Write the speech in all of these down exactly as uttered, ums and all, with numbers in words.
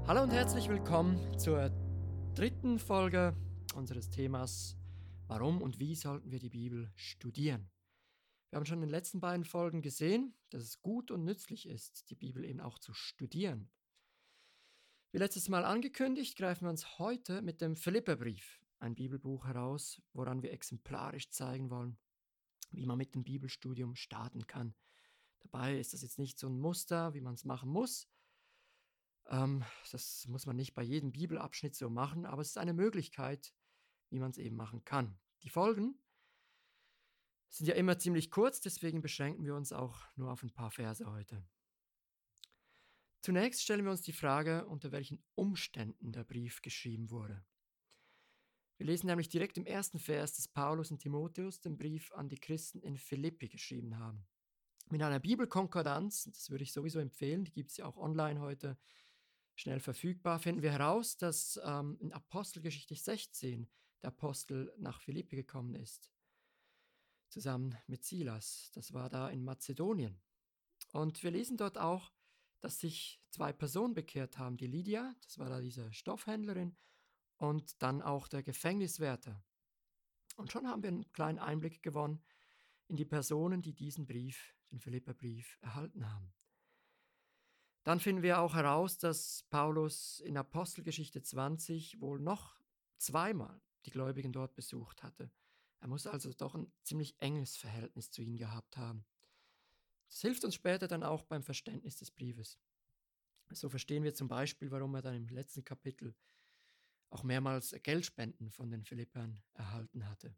Hallo und herzlich willkommen zur dritten Folge unseres Themas Warum und wie sollten wir die Bibel studieren? Wir haben schon in den letzten beiden Folgen gesehen, dass es gut und nützlich ist, die Bibel eben auch zu studieren. Wie letztes Mal angekündigt, greifen wir uns heute mit dem Philipperbrief, ein Bibelbuch, heraus, woran wir exemplarisch zeigen wollen, wie man mit dem Bibelstudium starten kann. Dabei ist das jetzt nicht so ein Muster, wie man es machen muss. Ähm, das muss man nicht bei jedem Bibelabschnitt so machen, aber es ist eine Möglichkeit, wie man es eben machen kann. Die Folgen sind ja immer ziemlich kurz, deswegen beschränken wir uns auch nur auf ein paar Verse heute. Zunächst stellen wir uns die Frage, unter welchen Umständen der Brief geschrieben wurde. Wir lesen nämlich direkt im ersten Vers, dass Paulus und Timotheus den Brief an die Christen in Philippi geschrieben haben. Mit einer Bibelkonkordanz, das würde ich sowieso empfehlen, die gibt es ja auch online heute schnell verfügbar, finden wir heraus, dass ähm, in Apostelgeschichte sechzehn der Apostel nach Philippi gekommen ist, zusammen mit Silas. Das war da in Mazedonien. Und wir lesen dort auch, dass sich zwei Personen bekehrt haben, die Lydia, das war da diese Stoffhändlerin, und dann auch der Gefängniswärter. Und schon haben wir einen kleinen Einblick gewonnen in die Personen, die diesen Brief, den Philipperbrief, erhalten haben. Dann finden wir auch heraus, dass Paulus in Apostelgeschichte zwanzig wohl noch zweimal die Gläubigen dort besucht hatte. Er muss also doch ein ziemlich enges Verhältnis zu ihnen gehabt haben. Das hilft uns später dann auch beim Verständnis des Briefes. So verstehen wir zum Beispiel, warum er dann im letzten Kapitel auch mehrmals Geldspenden von den Philippern erhalten hatte.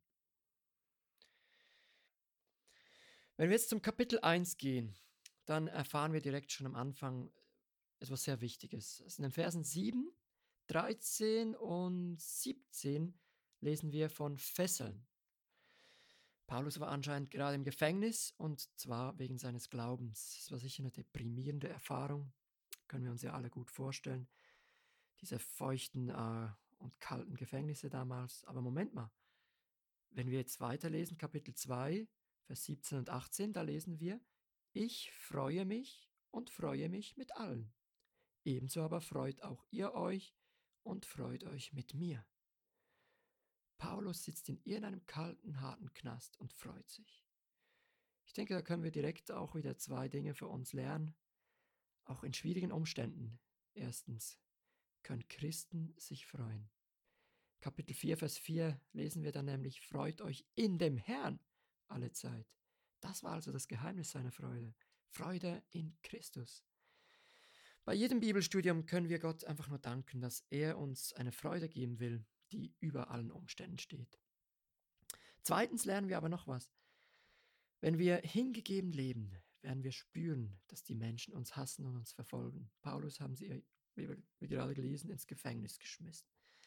Wenn wir jetzt zum Kapitel eins gehen, dann erfahren wir direkt schon am Anfang etwas sehr Wichtiges. Also in den Versen sieben, dreizehn und siebzehn lesen wir von Fesseln. Paulus war anscheinend gerade im Gefängnis und zwar wegen seines Glaubens. Das war sicher eine deprimierende Erfahrung, können wir uns ja alle gut vorstellen. Diese feuchten äh, und kalten Gefängnisse damals. Aber Moment mal, wenn wir jetzt weiterlesen, Kapitel zwei, Vers siebzehn und achtzehn, da lesen wir: Ich freue mich und freue mich mit allen. Ebenso aber freut auch ihr euch und freut euch mit mir. Paulus sitzt in irgendeinem kalten, harten Knast und freut sich. Ich denke, da können wir direkt auch wieder zwei Dinge für uns lernen, auch in schwierigen Umständen. Erstens, können Christen sich freuen. Kapitel vier, Vers vier lesen wir dann nämlich: Freut euch in dem Herrn alle Zeit. Das war also das Geheimnis seiner Freude. Freude in Christus. Bei jedem Bibelstudium können wir Gott einfach nur danken, dass er uns eine Freude geben will, die über allen Umständen steht. Zweitens lernen wir aber noch was. Wenn wir hingegeben leben, werden wir spüren, dass die Menschen uns hassen und uns verfolgen. Paulus haben sie, wie wir gerade gelesen, ins Gefängnis geschmissen.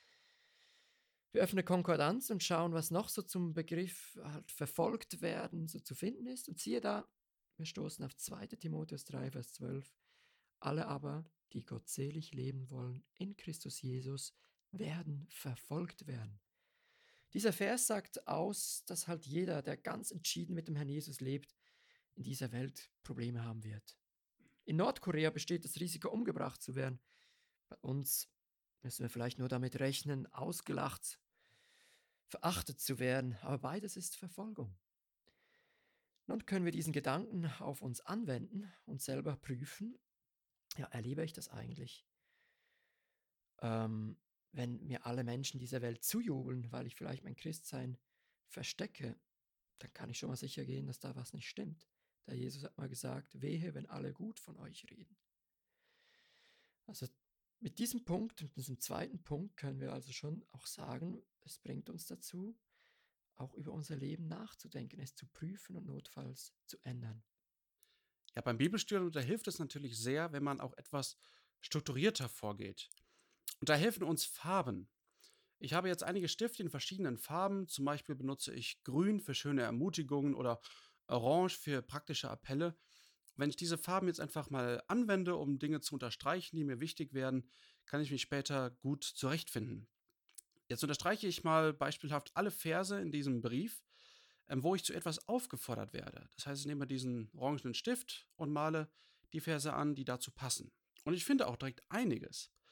Wir öffnen Konkordanz und schauen, was noch so zum Begriff halt verfolgt werden so zu finden ist. Und siehe da, wir stoßen auf zweiter Timotheus drei, Vers zwölf. Alle aber, die gottselig leben wollen in Christus Jesus, werden verfolgt werden. Dieser Vers sagt aus, dass halt jeder, der ganz entschieden mit dem Herrn Jesus lebt, in dieser Welt Probleme haben wird. In Nordkorea besteht das Risiko, umgebracht zu werden. Bei uns müssen wir vielleicht nur damit rechnen, ausgelacht, verachtet zu werden, aber beides ist Verfolgung. Nun können wir diesen Gedanken auf uns anwenden und selber prüfen. Ja, erlebe ich das eigentlich? Ähm, wenn mir alle Menschen dieser Welt zujubeln, weil ich vielleicht mein Christsein verstecke, dann kann ich schon mal sicher gehen, dass da was nicht stimmt. Der Jesus hat mal gesagt: Wehe, wenn alle gut von euch reden. Also mit diesem Punkt und diesem zweiten Punkt können wir also schon auch sagen, es bringt uns dazu, auch über unser Leben nachzudenken, es zu prüfen und notfalls zu ändern. Ja, beim Bibelstudium, da hilft es natürlich sehr, wenn man auch etwas strukturierter vorgeht. Und da helfen uns Farben. Ich habe jetzt einige Stifte in verschiedenen Farben. Zum Beispiel benutze ich Grün für schöne Ermutigungen oder Orange für praktische Appelle. Wenn ich diese Farben jetzt einfach mal anwende, um Dinge zu unterstreichen, die mir wichtig werden, kann ich mich später gut zurechtfinden. Jetzt unterstreiche ich mal beispielhaft alle Verse in diesem Brief, ähm, wo ich zu etwas aufgefordert werde. Das heißt, ich nehme diesen orangenen Stift und male die Verse an, die dazu passen. Und ich finde auch direkt einiges.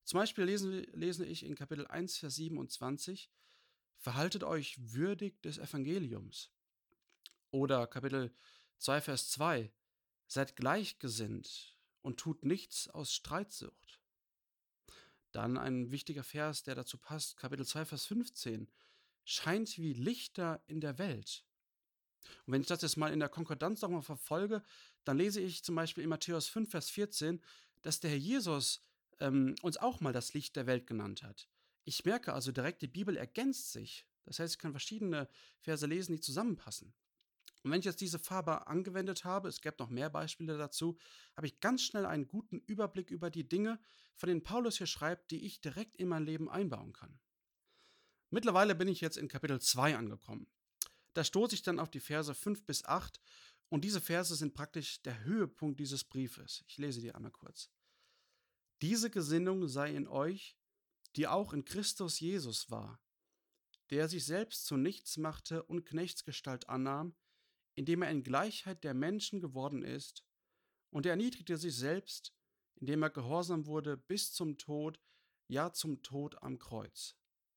Zum Beispiel lesen wir lese ich in Kapitel eins, Vers siebenundzwanzig: „Verhaltet euch würdig des Evangeliums.“ Oder Kapitel zwei, Vers zwei: „Seid gleichgesinnt und tut nichts aus Streitsucht.“ Dann ein wichtiger Vers, der dazu passt, Kapitel zwei, Vers fünfzehn: „Scheint wie Lichter in der Welt.“ Und wenn ich das jetzt mal in der Konkordanz noch mal verfolge, dann lese ich zum Beispiel in Matthäus fünf, Vers vierzehn, dass der Herr Jesus ähm, uns auch mal das Licht der Welt genannt hat. Ich merke also direkt, die Bibel ergänzt sich. Das heißt, ich kann verschiedene Verse lesen, die zusammenpassen. Und wenn ich jetzt diese Farbe angewendet habe, es gäbe noch mehr Beispiele dazu, habe ich ganz schnell einen guten Überblick über die Dinge, von denen Paulus hier schreibt, die ich direkt in mein Leben einbauen kann. Mittlerweile bin ich jetzt in Kapitel zwei angekommen. Da stoße ich dann auf die Verse fünf bis acht und diese Verse sind praktisch der Höhepunkt dieses Briefes. Ich lese die einmal kurz. Diese Gesinnung sei in euch, die auch in Christus Jesus war, der sich selbst zu nichts machte und Knechtsgestalt annahm, indem er in Gleichheit der Menschen geworden ist, und er erniedrigte sich selbst, indem er gehorsam wurde bis zum Tod, ja zum Tod am Kreuz.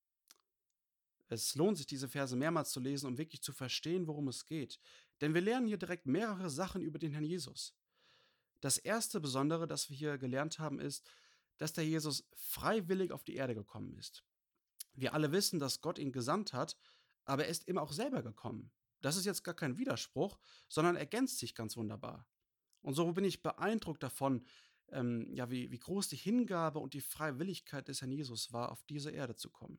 Es lohnt sich, diese Verse mehrmals zu lesen, um wirklich zu verstehen, worum es geht. Denn wir lernen hier direkt mehrere Sachen über den Herrn Jesus. Das erste Besondere, das wir hier gelernt haben, ist, dass der Jesus freiwillig auf die Erde gekommen ist. Wir alle wissen, dass Gott ihn gesandt hat, aber er ist immer auch selber gekommen. Das ist jetzt gar kein Widerspruch, sondern ergänzt sich ganz wunderbar. Und so bin ich beeindruckt davon, ähm, ja, wie, wie groß die Hingabe und die Freiwilligkeit des Herrn Jesus war, auf diese Erde zu kommen.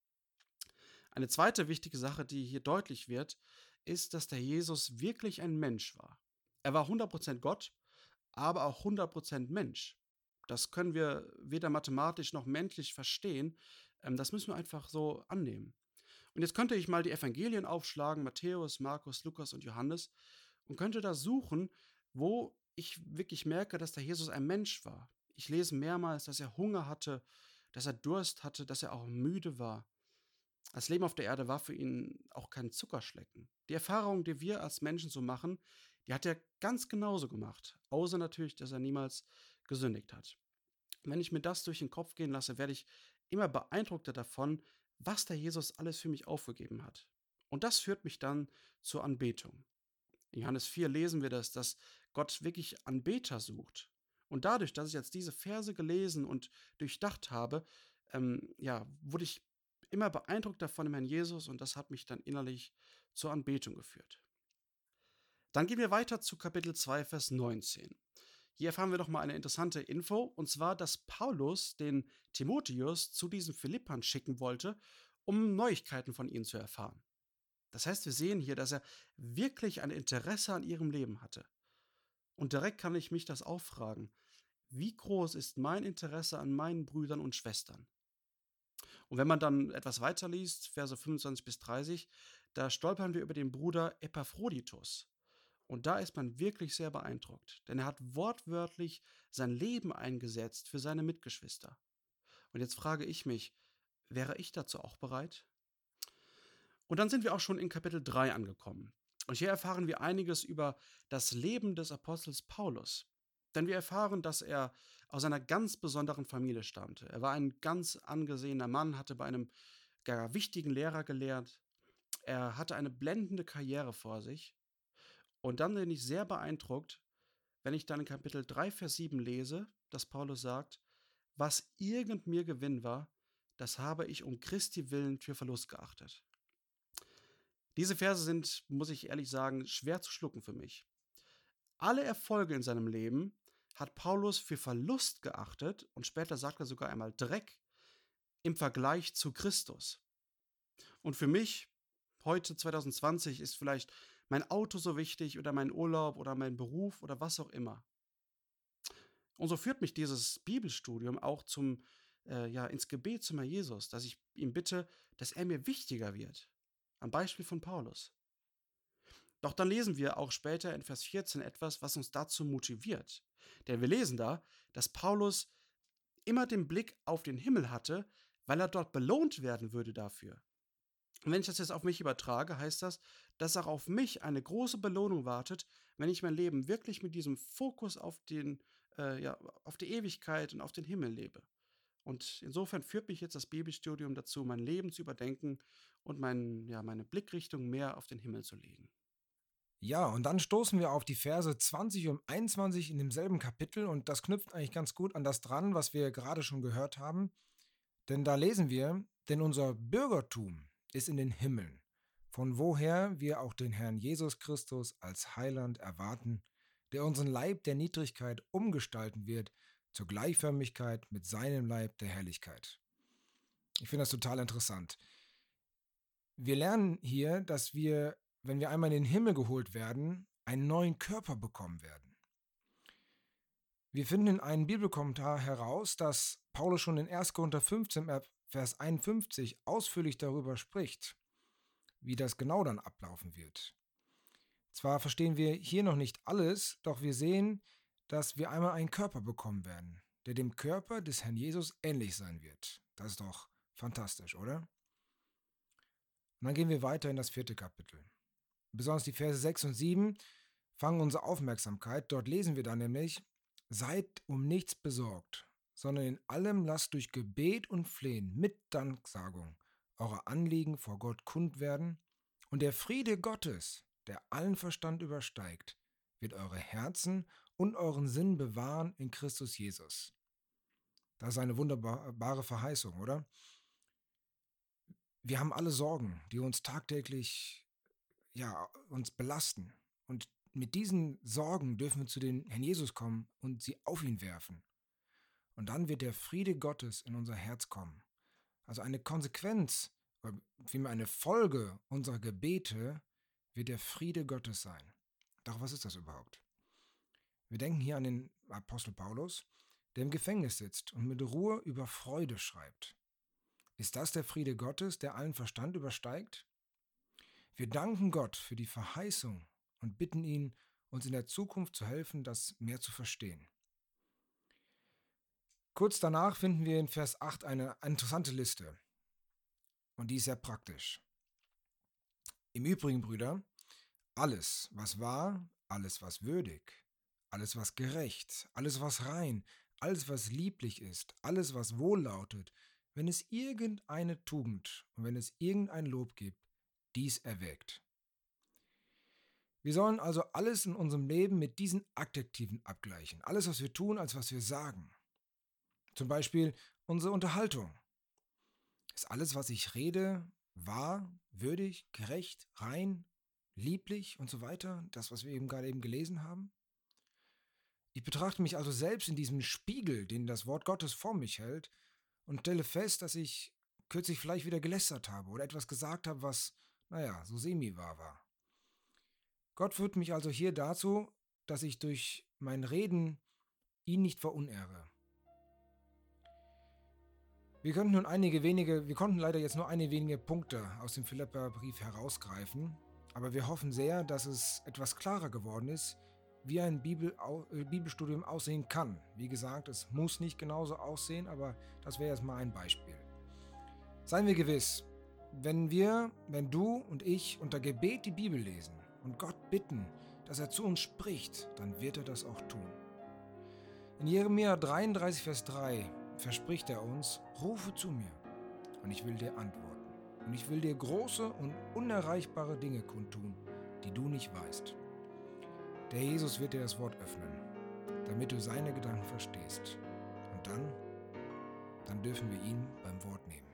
Eine zweite wichtige Sache, die hier deutlich wird, ist, dass der Jesus wirklich ein Mensch war. Er war hundert Prozent Gott, aber auch hundert Prozent Mensch. Das können wir weder mathematisch noch menschlich verstehen. Ähm, das müssen wir einfach so annehmen. Und jetzt könnte ich mal die Evangelien aufschlagen, Matthäus, Markus, Lukas und Johannes, und könnte da suchen, wo ich wirklich merke, dass der Jesus ein Mensch war. Ich lese mehrmals, dass er Hunger hatte, dass er Durst hatte, dass er auch müde war. Das Leben auf der Erde war für ihn auch kein Zuckerschlecken. Die Erfahrung, die wir als Menschen so machen, die hat er ganz genauso gemacht. Außer natürlich, dass er niemals gesündigt hat. Wenn ich mir das durch den Kopf gehen lasse, werde ich immer beeindruckter davon, was der Jesus alles für mich aufgegeben hat. Und das führt mich dann zur Anbetung. In Johannes vier lesen wir das, dass Gott wirklich Anbeter sucht. Und dadurch, dass ich jetzt diese Verse gelesen und durchdacht habe, ähm, ja, wurde ich immer beeindruckt davon im Herrn Jesus und das hat mich dann innerlich zur Anbetung geführt. Dann gehen wir weiter zu Kapitel zwei, Vers neunzehn. Hier erfahren wir doch mal eine interessante Info, und zwar, dass Paulus den Timotheus zu diesen Philippern schicken wollte, um Neuigkeiten von ihnen zu erfahren. Das heißt, wir sehen hier, dass er wirklich ein Interesse an ihrem Leben hatte. Und direkt kann ich mich das auch fragen: Wie groß ist mein Interesse an meinen Brüdern und Schwestern? Und wenn man dann etwas weiterliest, Verse fünfundzwanzig bis dreißig, da stolpern wir über den Bruder Epaphroditus. Und da ist man wirklich sehr beeindruckt, denn er hat wortwörtlich sein Leben eingesetzt für seine Mitgeschwister. Und jetzt frage ich mich, wäre ich dazu auch bereit? Und dann sind wir auch schon in Kapitel drei angekommen. Und hier erfahren wir einiges über das Leben des Apostels Paulus. Denn wir erfahren, dass er aus einer ganz besonderen Familie stammte. Er war ein ganz angesehener Mann, hatte bei einem gar wichtigen Lehrer gelehrt. Er hatte eine blendende Karriere vor sich. Und dann bin ich sehr beeindruckt, wenn ich dann in Kapitel drei, Vers sieben lese, dass Paulus sagt: Was irgend mir Gewinn war, das habe ich um Christi willen für Verlust geachtet. Diese Verse sind, muss ich ehrlich sagen, schwer zu schlucken für mich. Alle Erfolge in seinem Leben hat Paulus für Verlust geachtet und später sagt er sogar einmal Dreck im Vergleich zu Christus. Und für mich, heute zwanzig zwanzig, ist vielleicht mein Auto so wichtig oder mein Urlaub oder mein Beruf oder was auch immer. Und so führt mich dieses Bibelstudium auch zum, äh, ja, ins Gebet zum Herrn Jesus, dass ich ihn bitte, dass er mir wichtiger wird. Am Beispiel von Paulus. Doch dann lesen wir auch später in Vers vierzehn etwas, was uns dazu motiviert. Denn wir lesen da, dass Paulus immer den Blick auf den Himmel hatte, weil er dort belohnt werden würde dafür. Und wenn ich das jetzt auf mich übertrage, heißt das, dass auch auf mich eine große Belohnung wartet, wenn ich mein Leben wirklich mit diesem Fokus auf, den, äh, ja, auf die Ewigkeit und auf den Himmel lebe. Und insofern führt mich jetzt das Bibelstudium dazu, mein Leben zu überdenken und mein, ja, meine Blickrichtung mehr auf den Himmel zu legen. Ja, und dann stoßen wir auf die Verse zwanzig und einundzwanzig in demselben Kapitel und das knüpft eigentlich ganz gut an das dran, was wir gerade schon gehört haben. Denn da lesen wir, denn unser Bürgertum ist in den Himmeln, von woher wir auch den Herrn Jesus Christus als Heiland erwarten, der unseren Leib der Niedrigkeit umgestalten wird zur Gleichförmigkeit mit seinem Leib der Herrlichkeit. Ich finde das total interessant. Wir lernen hier, dass wir, wenn wir einmal in den Himmel geholt werden, einen neuen Körper bekommen werden. Wir finden in einem Bibelkommentar heraus, dass Paulus schon in erster Korinther fünfzehn, Vers einundfünfzig ausführlich darüber spricht, wie das genau dann ablaufen wird. Zwar verstehen wir hier noch nicht alles, doch wir sehen, dass wir einmal einen Körper bekommen werden, der dem Körper des Herrn Jesus ähnlich sein wird. Das ist doch fantastisch, oder? Und dann gehen wir weiter in das vierte Kapitel. Besonders die Verse sechs und sieben fangen unsere Aufmerksamkeit. Dort lesen wir dann nämlich: Seid um nichts besorgt, sondern in allem lasst durch Gebet und Flehen mit Danksagung eure Anliegen vor Gott kund werden, und der Friede Gottes, der allen Verstand übersteigt, wird eure Herzen und euren Sinn bewahren in Christus Jesus. Das ist eine wunderbare Verheißung, oder? Wir haben alle Sorgen, die uns tagtäglich, ja, uns belasten. Und mit diesen Sorgen dürfen wir zu den Herrn Jesus kommen und sie auf ihn werfen. Und dann wird der Friede Gottes in unser Herz kommen. Also eine Konsequenz, oder vielmehr eine Folge unserer Gebete wird der Friede Gottes sein. Doch was ist das überhaupt? Wir denken hier an den Apostel Paulus, der im Gefängnis sitzt und mit Ruhe über Freude schreibt. Ist das der Friede Gottes, der allen Verstand übersteigt? Wir danken Gott für die Verheißung und bitten ihn, uns in der Zukunft zu helfen, das mehr zu verstehen. Kurz danach finden wir in Vers acht eine interessante Liste. Und die ist sehr praktisch. Im Übrigen, Brüder, alles, was wahr, alles, was würdig, alles, was gerecht, alles, was rein, alles, was lieblich ist, alles, was wohllautet, wenn es irgendeine Tugend und wenn es irgendein Lob gibt, dies erwägt. Wir sollen also alles in unserem Leben mit diesen Adjektiven abgleichen. Alles, was wir tun, als was wir sagen. Zum Beispiel unsere Unterhaltung. Ist alles, was ich rede, wahr, würdig, gerecht, rein, lieblich und so weiter? Das, was wir eben gerade eben gelesen haben? Ich betrachte mich also selbst in diesem Spiegel, den das Wort Gottes vor mich hält, und stelle fest, dass ich kürzlich vielleicht wieder gelästert habe oder etwas gesagt habe, was, naja, so semi-wahr war. Gott führt mich also hier dazu, dass ich durch mein Reden ihn nicht verunehre. Wir könnten nun einige wenige, wir konnten leider jetzt nur einige wenige Punkte aus dem Philipperbrief herausgreifen, aber wir hoffen sehr, dass es etwas klarer geworden ist, wie ein Bibel, äh, Bibelstudium aussehen kann. Wie gesagt, es muss nicht genauso aussehen, aber das wäre jetzt mal ein Beispiel. Seien wir gewiss, wenn wir, wenn du und ich unter Gebet die Bibel lesen und Gott bitten, dass er zu uns spricht, dann wird er das auch tun. In Jeremia dreiunddreißig, Vers drei verspricht er uns: Rufe zu mir und ich will dir antworten. Und ich will dir große und unerreichbare Dinge kundtun, die du nicht weißt. Der Jesus wird dir das Wort öffnen, damit du seine Gedanken verstehst. Und dann, dann dürfen wir ihn beim Wort nehmen.